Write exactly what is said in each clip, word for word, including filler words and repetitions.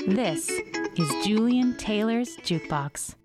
This is Julian Taylor's Jukebox.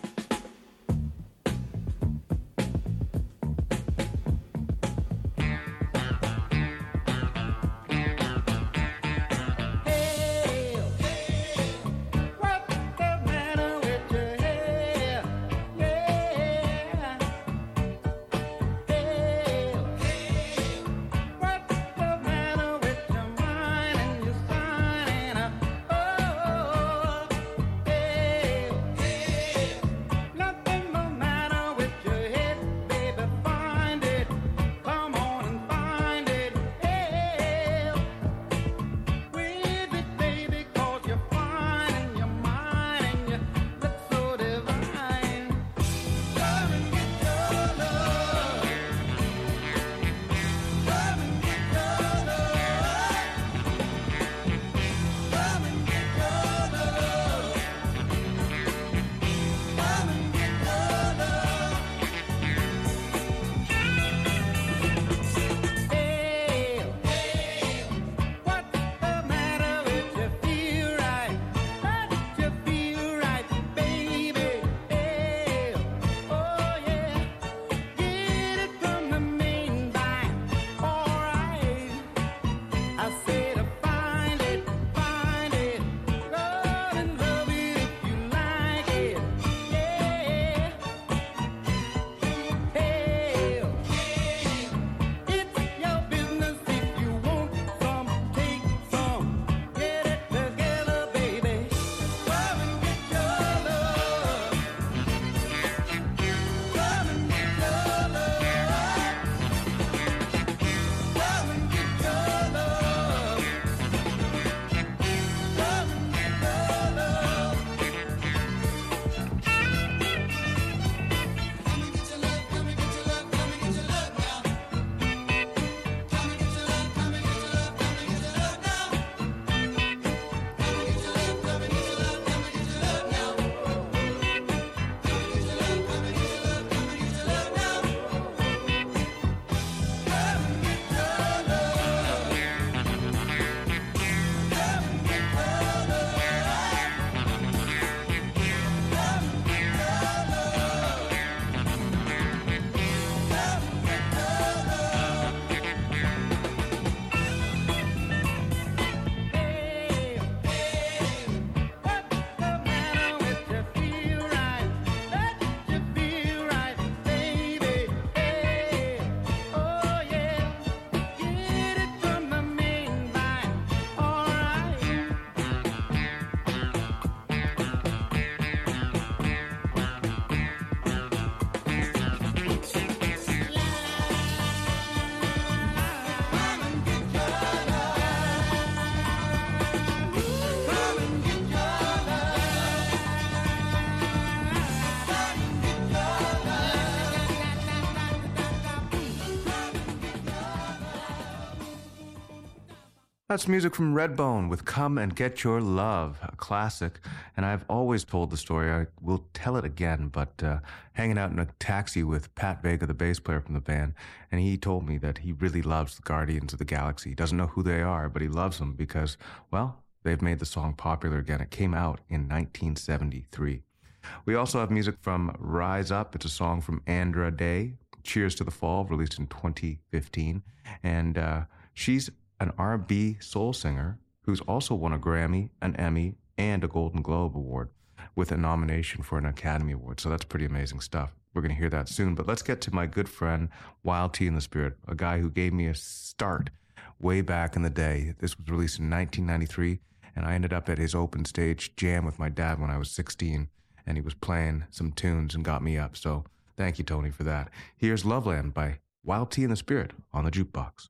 That's music from Redbone with Come and Get Your Love, a classic. And I've always told the story. I will tell it again, but uh, hanging out in a taxi with Pat Vega, the bass player from the band, and he told me that he really loves the Guardians of the Galaxy. He doesn't know who they are, but he loves them because, well, they've made the song popular again. It came out in nineteen seventy-three. We also have music from Rise Up. It's a song from Andra Day, Cheers to the Fall, released in twenty fifteen. And uh, she's an R and B soul singer who's also won a Grammy, an Emmy, and a Golden Globe Award with a nomination for an Academy Award. So that's pretty amazing stuff. We're going to hear that soon. But let's get to my good friend, Wild T in the Spirit, a guy who gave me a start way back in the day. This was released in nineteen ninety-three, and I ended up at his open stage jam with my dad when I was sixteen, and he was playing some tunes and got me up. So thank you, Tony, for that. Here's Loveland by Wild T in the Spirit on the Jukebox.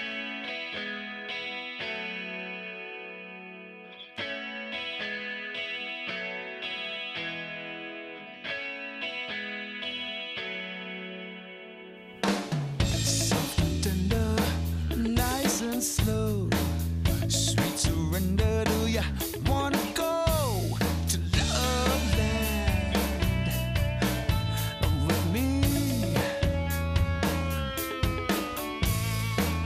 Slow, sweet surrender. Do ya wanna go to Loveland with me?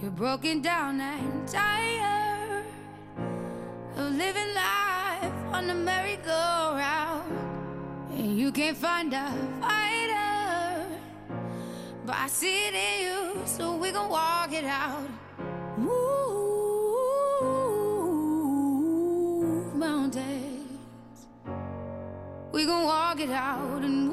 You're broken down and tired of living life on the merry-go-round, and you can't find a fighter, but I see it in you, so we gon' walk it out. Move mountains, we gon' walk it out and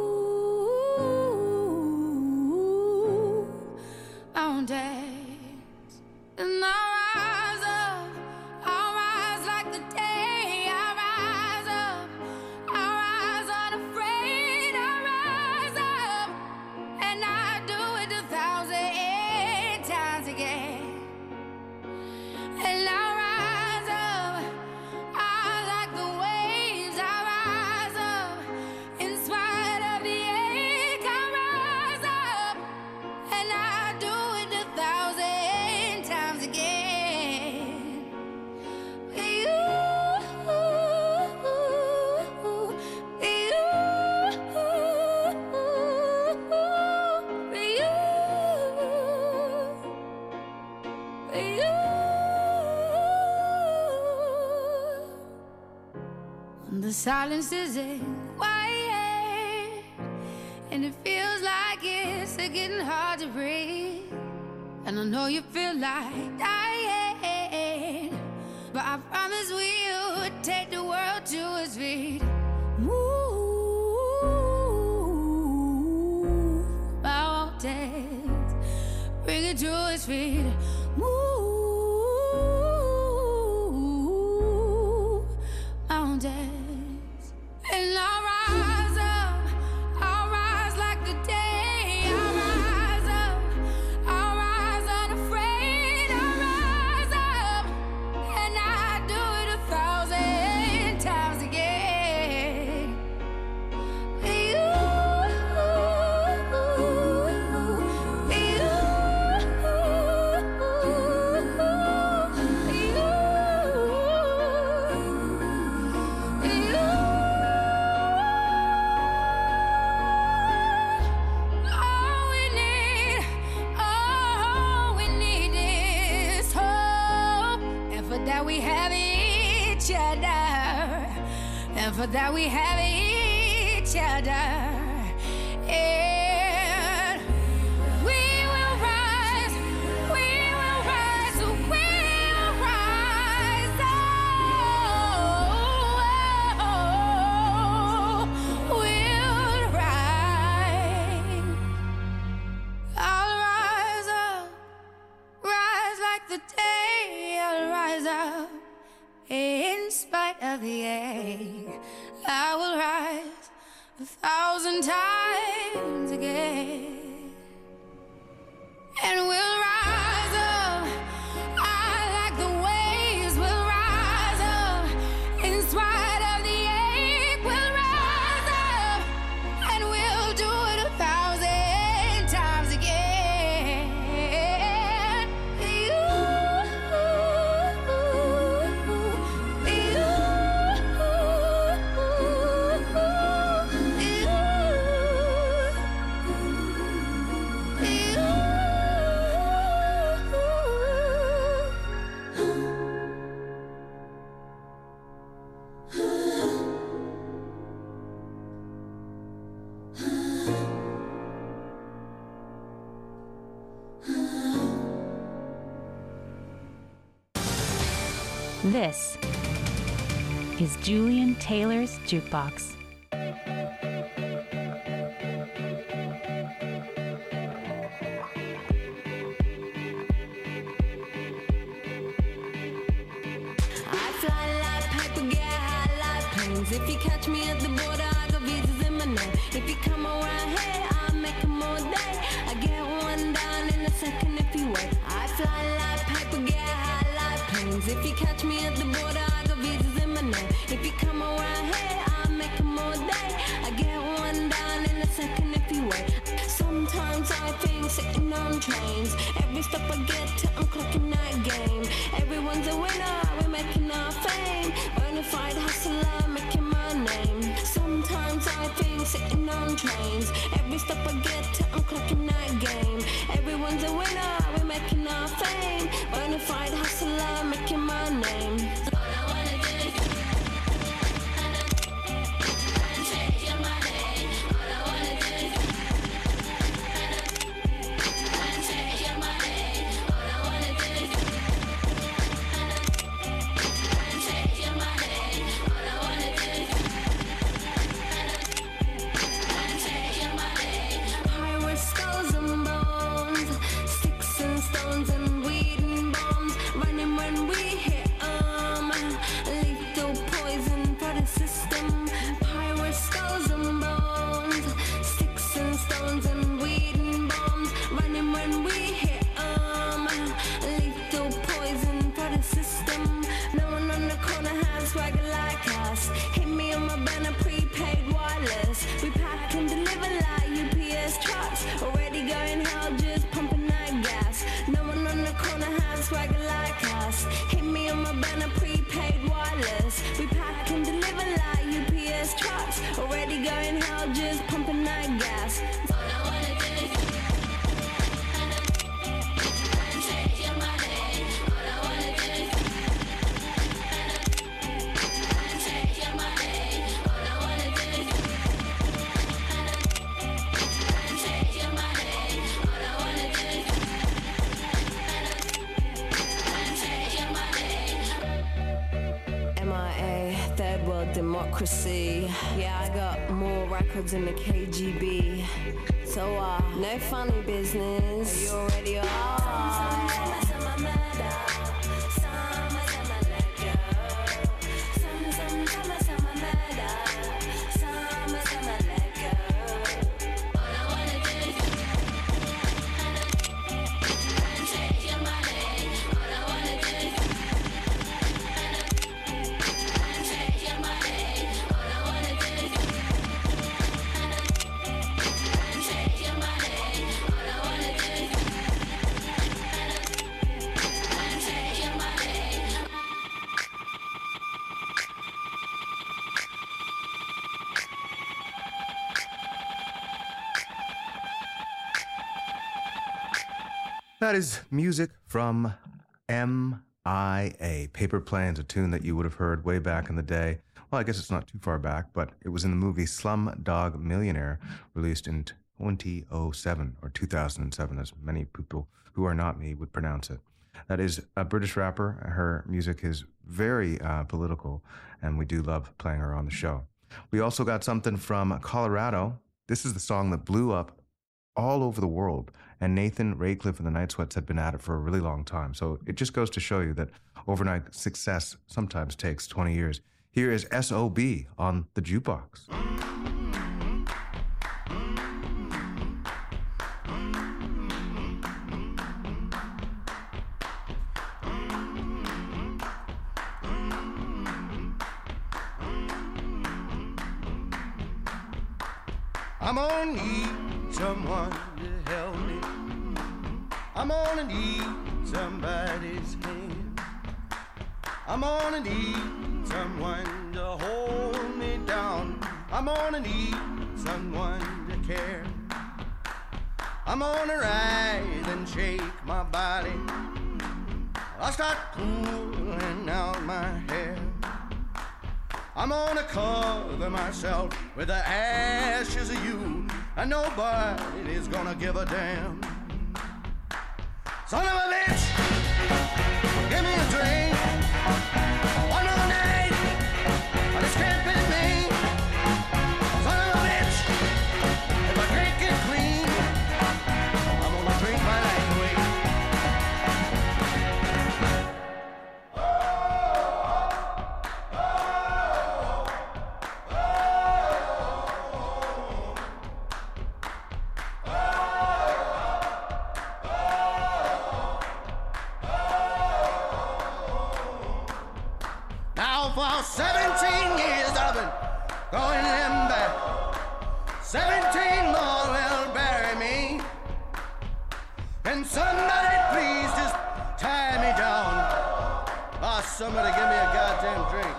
move mountains. And I'll rise up, I'll rise like the day. I'll rise up, I'll rise unafraid. I'll rise up, and I'll do it a thousand times again. And I'll rise up, I'll like the waves. I'll rise up, in spite of the ache. I'll rise up, and I'll do it a thousand times again. For you, for you, for you, for you. When the silence isn't quiet and it feels like it's getting hard to breathe, and I know you feel like dying, but I promise we'll take the world to its feet. Move mountains, bring it to its feet. Move mountains, and I'll rise up, I'll rise like the day. I'll rise up, I'll rise unafraid. I'll rise up, and I'll do it a thousand times again. For you, for you, for you, for you. All we need, all we need is hope, and for that we have each other, and for that we have each other. And we will rise, we will rise, we will rise. Oh, we'll rise. I'll rise up, rise like the day. I'll rise up, in spite of the ache. I will rise a thousand times again. And we'll rise up, I like the waves. We'll rise up, in spite of the ache. We'll rise up, and we'll do it a thousand times again. You, This is Julian Taylor's Jukebox. If you catch me at the border, I got visas in my name. If you come around here, I'll make them all day. I get one down in a second if you wait. I fly like paper, get high like planes. If you catch me at the border, I got visas in my name. If you come around here, I'll make them all day. I get one down in a second if you wait. Sometimes I think sitting on trains. Every step I get to, I'm clocking that game. Everyone's a winner, we're making our fame. Bonafide hustler, making my name. Sometimes I think sitting on trains. Every step I get to, I'm clocking that game. Everyone's a winner, we're making our fame. out, just pumping that gas. All I wanna do is and take your money. All I wanna do is and take your money. All I wanna do is and take your money. All I wanna do is and take your money. M I A, third world democracy. Yeah, I got more records than the K G B. So, uh, no funny business. You already are. That is music from M I A. Paper Planes, a tune that you would have heard way back in the day. Well, I guess it's not too far back, but it was in the movie Slumdog Millionaire, released in twenty oh seven or two thousand seven, as many people who are not me would pronounce it. That is a British rapper. Her music is very uh, political, and we do love playing her on the show. We also got something from Colorado. This is the song that blew up all over the world, and Nathan Raycliffe and the Night Sweats had been at it for a really long time. So it just goes to show you that overnight success sometimes takes twenty years. Here is S O B on the Jukebox. I'm gonna need someone to help me. I'm gonna need somebody's hand. I'm gonna need someone to hold me down. I'm gonna need someone to care. I'm gonna rise and shake my body. I'll start pulling out my hair. I'm gonna cover myself with the ashes of you, and nobody is gonna give a damn. Son of a bitch, give me a drink. One more night, but it's can't be me. Son of a bitch, if I drink it clean, I'm gonna drink my life away. For seventeen years I've been going them back. seventeen more will bury me. Can somebody please just tie me down? Oh, somebody give me a goddamn drink.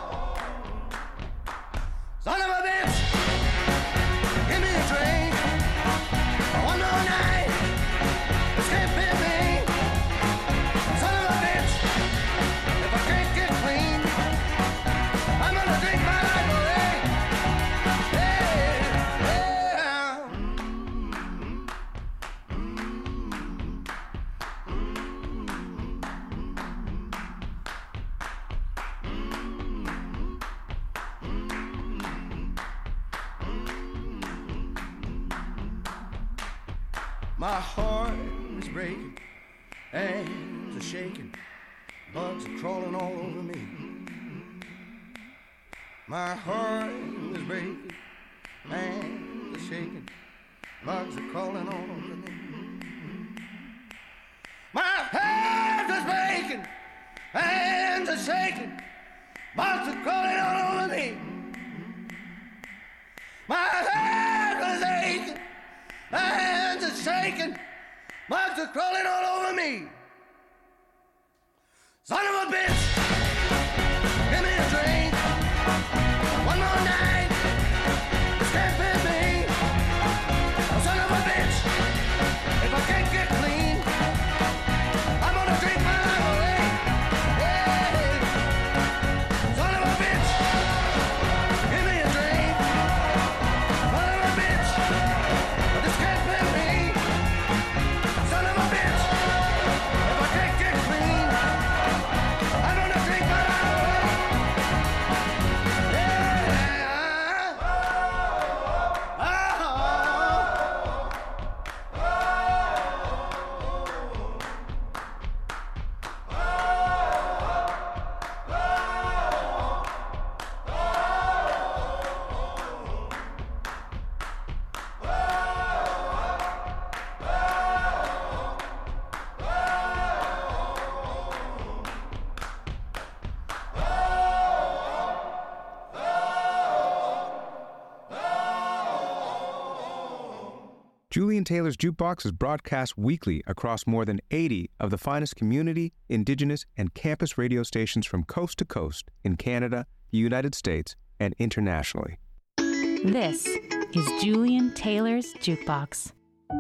Son of a bitch, give me a drink. One more night, this can't be me. Son of a bitch, if I can't get clean, I'm gonna drink my life away. Yeah, yeah. My heart is breaking, hands are shaking, bugs are crawling all over me. My heart is breaking, hands are shaking, bugs are crawling all over me. My heart is breaking, hands are shaking, bugs are crawling all over me. My heart is aching, hands are shaking, bugs are crawling all over me. Son of a bitch, give me a drink. One more night, this can't be me. Julian Taylor's Jukebox is broadcast weekly across more than eighty of the finest community, indigenous, and campus radio stations from coast to coast in Canada, the United States, and internationally. This is Julian Taylor's Jukebox.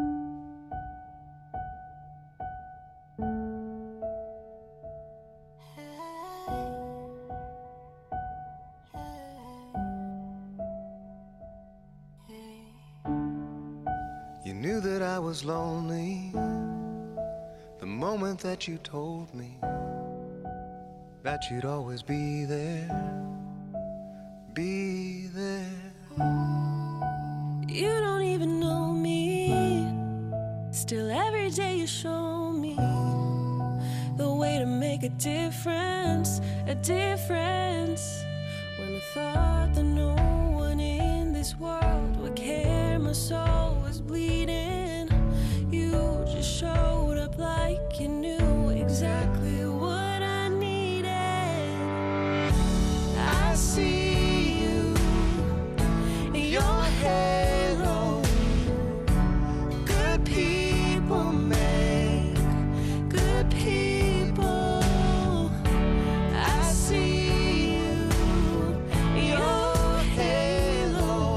You knew that I was lonely the moment that you told me that you'd always be there, be there. You don't even know me. Still every day you show me the way to make a difference, a difference. When I thought that no one in this world would care, my soul was bleeding. You just showed up like you knew exactly what I needed. I see you in your halo. Good people make good people. I see you in your halo.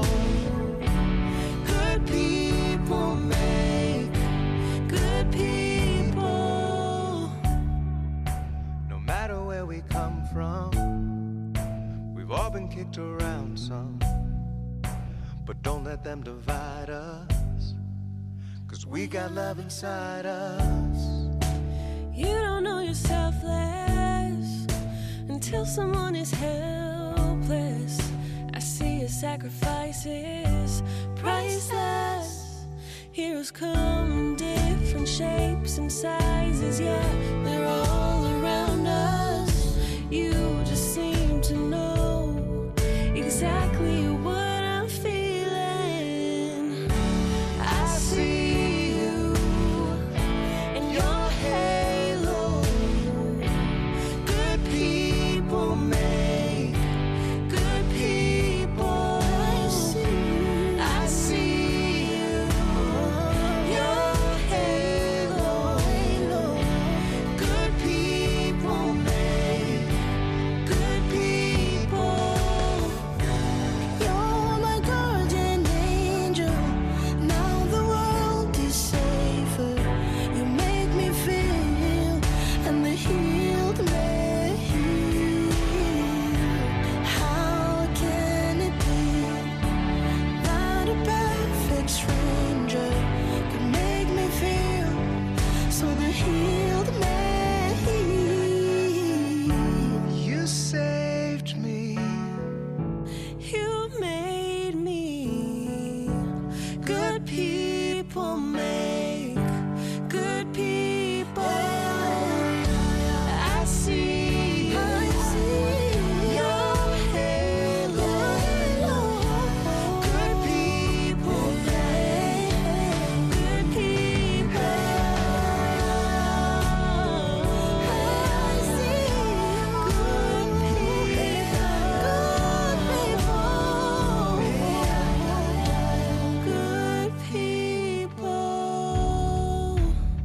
Good people make good people. No matter where we come from, we've all been kicked around some. But don't let them divide us, 'cause we got love inside us. You don't know you're selfless until someone is helpless. I see your sacrifices, priceless. Heroes come in different shapes and sizes, yeah, they're all around us. You just seem to know exactly what I'm feeling. I see you in your halo. Good people make good people. I see, I see you, your halo. Good people make good people. You're my guardian angel. Now the world is safer. You make me feel, and the healed may heal. How can it be that a perfect stranger could make me feel so the healed may heal? You saved me. You made me. Good people make good people. I see you. Your halo. Good people make good people. I see good people. Good people.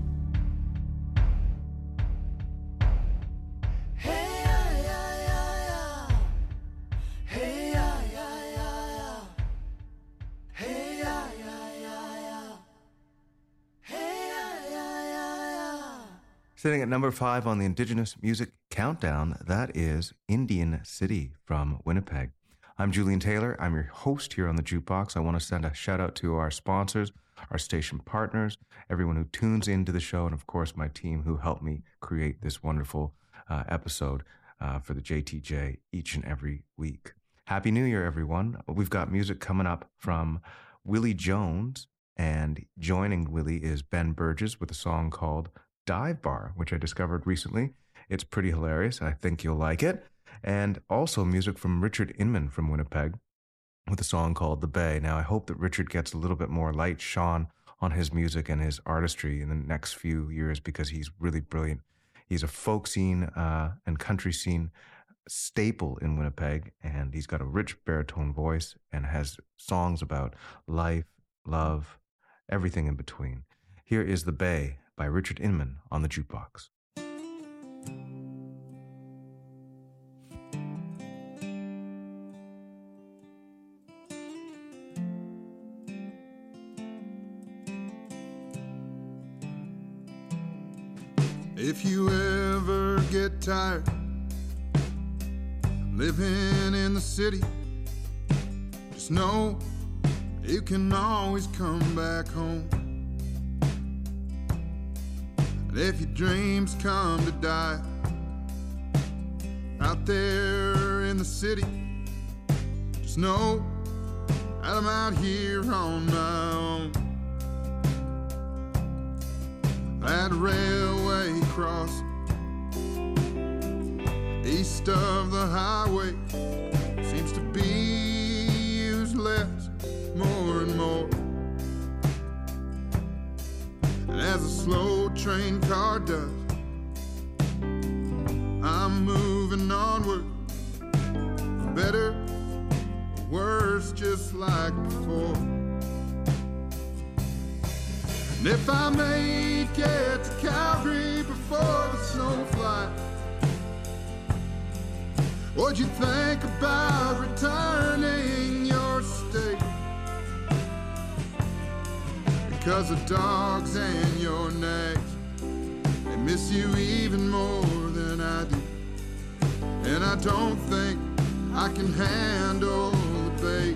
Hey, yeah, yeah, yeah, yeah. Hey, yeah, yeah, yeah, yeah. Hey, yeah, yeah, yeah, yeah. Hey, yeah, yeah, yeah, yeah. Sitting at number five on the Indigenous Music Countdown, that is Indian City from Winnipeg. I'm Julian Taylor. I'm your host here on the Jukebox. I want to send a shout out to our sponsors, our station partners, everyone who tunes into the show, and of course my team who helped me create this wonderful uh, episode uh, for the J T J each and every week. Happy New Year, everyone. We've got music coming up from Willie Jones, and joining Willie is Ben Burgess with a song called Dive Bar, which I discovered recently. It's pretty hilarious. I think you'll like it. And also music from Richard Inman from Winnipeg with a song called The Bay. Now, I hope that Richard gets a little bit more light shone on his music and his artistry in the next few years, because he's really brilliant. He's a folk scene uh, and country scene staple in Winnipeg, and he's got a rich baritone voice and has songs about life, love, everything in between. Here is The Bay by Richard Inman on the jukebox. If you ever get tired living in the city, just know you can always come back home. And if your dreams come to die out there in the city, just know that I'm out here on my own. That railway crossing east of the highway seems to be used less, more and more. And as a slow train car does, I'm moving onward, for better or worse, just like before. And if I make it to Calgary before the snow flies, what'd you think about returning your state? Because the dogs and your nags, they miss you even more than I do. And I don't think I can handle the bait.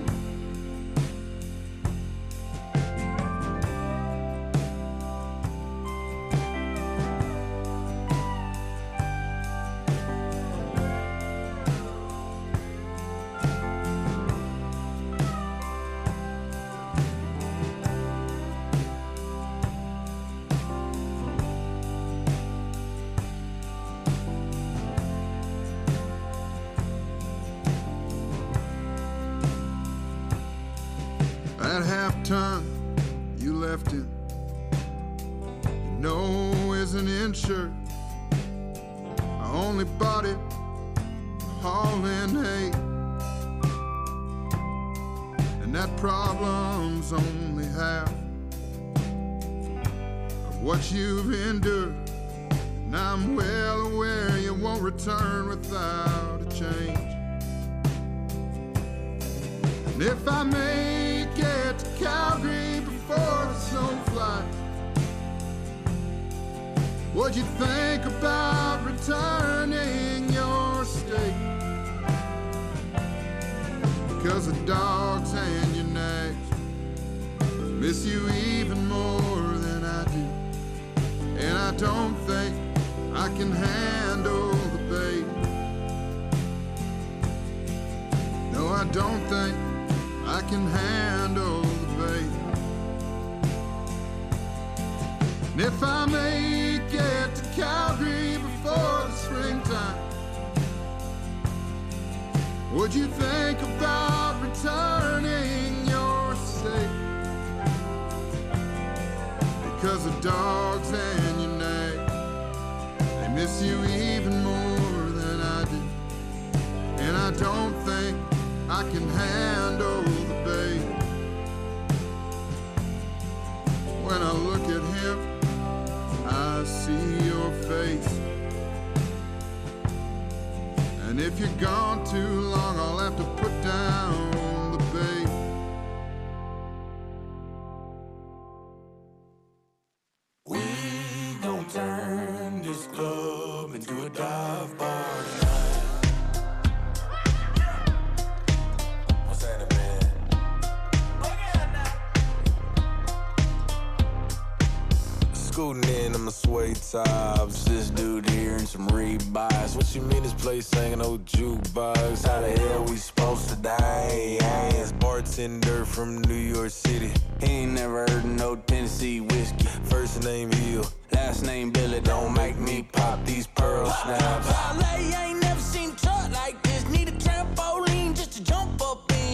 That half ton you left him, you know isn't insured. I only bought it hauling hay, and that problem's only half of what you've endured. And I'm well aware you won't return without a change. And if I make it to Calgary before the snow flies, what'd you think about returning your state? Because the dogs and your nags miss you even more than I do. And I don't think I can handle the bait. No, I don't think I can handle the bait. And if I make it to Calgary before the springtime, what'd you think about returning your state? Because the dogs and your nags, they miss you even more than I do. And I don't think I can handle the bait. When I look at him, I see your face. And if you're gone too long, I'll have to put down the bait. We gon' turn this club into a dive bar. Scooting in on my suede tops. This dude here in some Reeboks. What you mean this place ain't no jukebox? How the hell we supposed to die? Ass bartender from New York City. He ain't never heard of no Tennessee whiskey. First name Hill, last name Billy. Don't make me pop these pearl snaps. Valet ain't never seen a truck like this. Need a trampoline just to jump up in.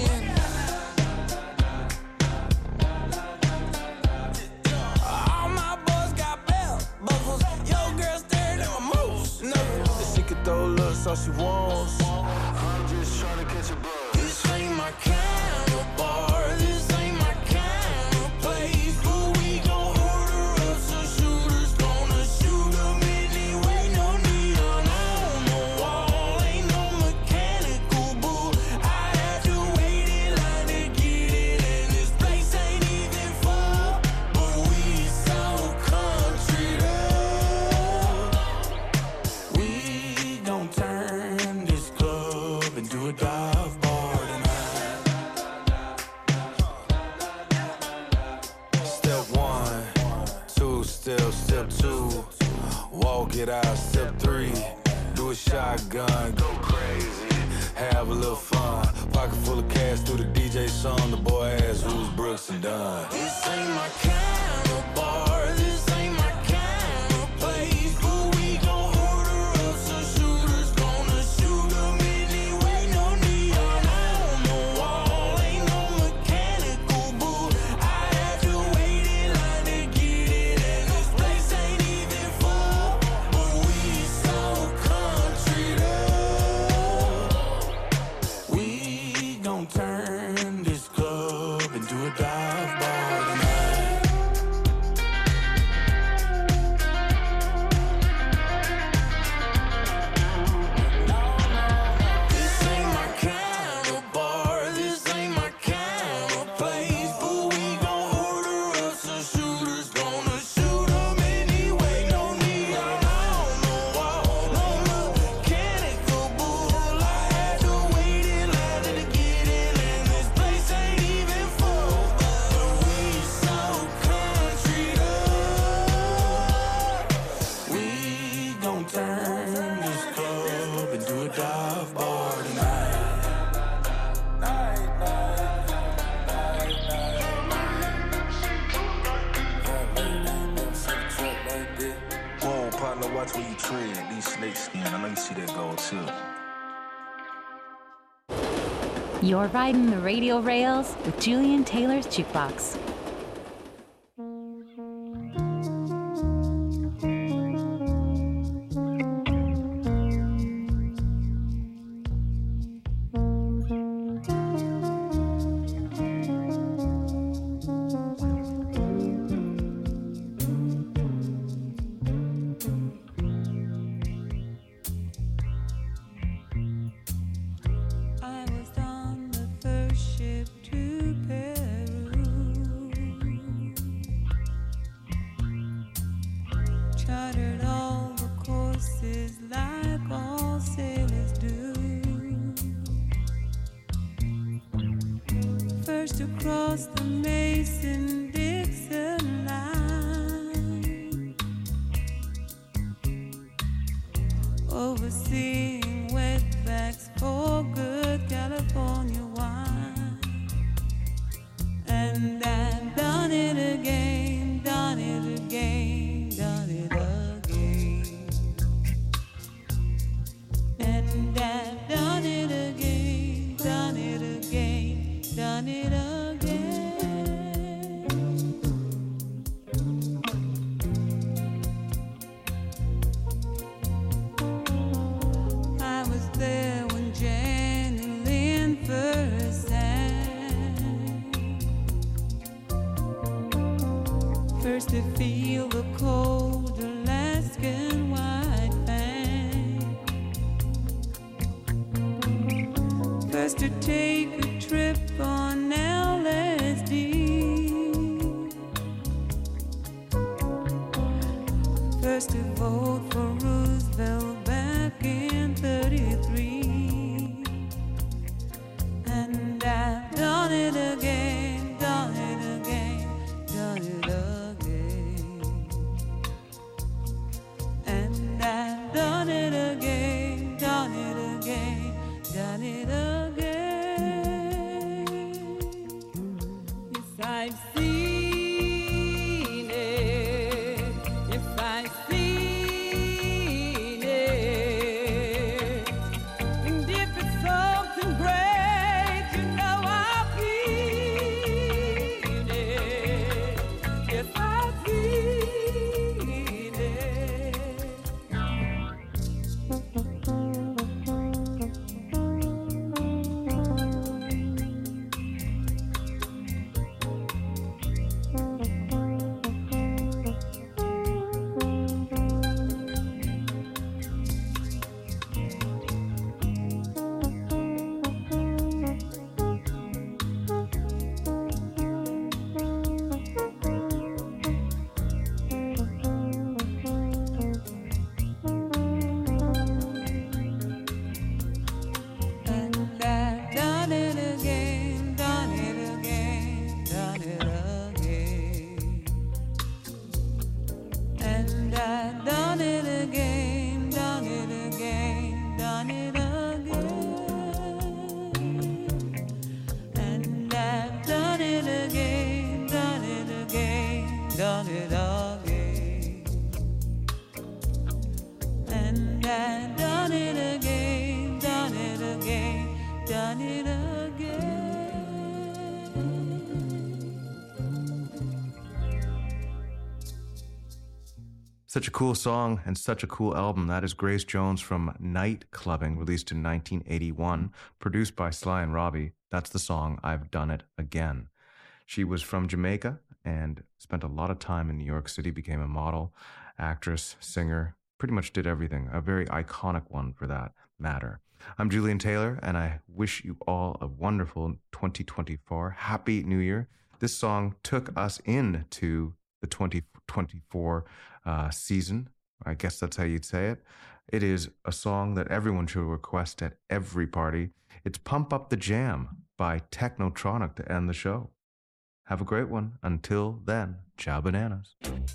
All she wants. I'm just trying to catch a buzz. This ain't my kind of bar. This ain't my kind of place. But it out. Step three, do a shotgun, go crazy, have a little fun. Pocket full of cash through the D J song. The boy asks who's Brooks and Dunn. This ain't my kind of bar, this ain't my kind of place, but we gon' order up some shooters, gonna shoot 'em anyway. No neon on the wall, ain't no mechanical bull. I had to wait in line to get it, and this place ain't even full, but we so country up. We gon' turn this club into a dive bar tonight. This ain't my kind of bar, this ain't my kind of place, but we gon' order up some shooters, gonna shoot 'em anyway. No neon on the wall, no mechanical bull. I had to wait in line to get in, and this place ain't even full, but we so country up. We gon' turn this club into a dive bar tonight. Whoa, partner, watch where you tread. These snake skin, I know you see that gold too. You're riding the radio rails with Julian Taylor's Jukebox. I was on the first ship to Peru, chartered all the courses like all sailors do. First across the Mason-Dixon line, overseeing wetbacks for good California wine. And I've done it again, done it again, done it again. And I've done it again, done it again, done it again. I was there when Jan and Lynn first sang. First to feel the cold Alaskan white fang. First to take a trip on L S D. First to vote for Roosevelt back in thirty-three. And I've done it again, done it again, done it again. And I've done it again, done it again, done it again. Yes, I've seen it. Yes, I've seen it. And if it's something great, you know I'll feel it. Yes, I've seen it. Such a cool song and such a cool album. That is Grace Jones from Night Clubbing, released in nineteen eighty-one, produced by Sly and Robbie. That's the song I've Done It Again. She was from Jamaica and spent a lot of time in New York City, became a model, actress, singer, pretty much did everything. A very iconic one for that matter. I'm Julian Taylor, and I wish you all a wonderful twenty twenty-four. Happy New Year. This song took us into the twenty twenty-four uh, season. I guess that's how you'd say it. It is a song that everyone should request at every party. It's Pump Up the Jam by Technotronic to end the show. Have a great one. Until then, ciao bananas.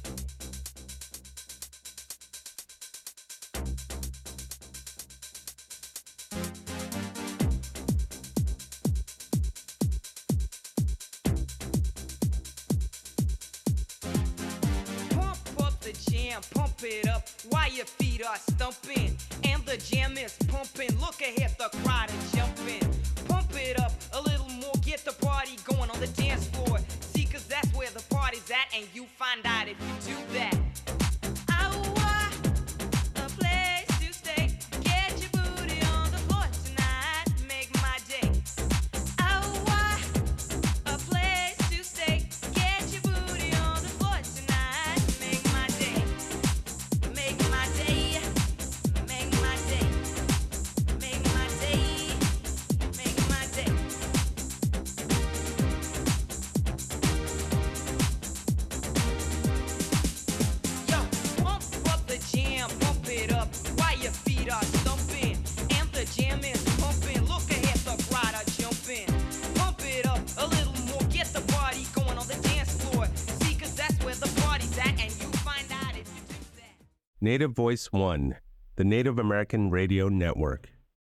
Pump it up while your feet are stumping and the jam is pumping. Look ahead, the crowd is jumping. Pump it up a little more, get the party going on the dance floor. See, cause that's where the party's at, and you find out if you do that. I want a place to stay. Get your booty on the floor tonight, make my day. I want a place to stay. Get your booty on the floor tonight, make my day. Make my day, make my day, make my day, make my day. Yo, pump up the jam, pump it up while your feet are stumping and the jam is pumping. Look ahead, the crowd are jumping. Pump it up a little more, get the party going on the dance floor. See, cause that's where the party's at, and you find out if you do that. Native Voice One, the Native American Radio Network.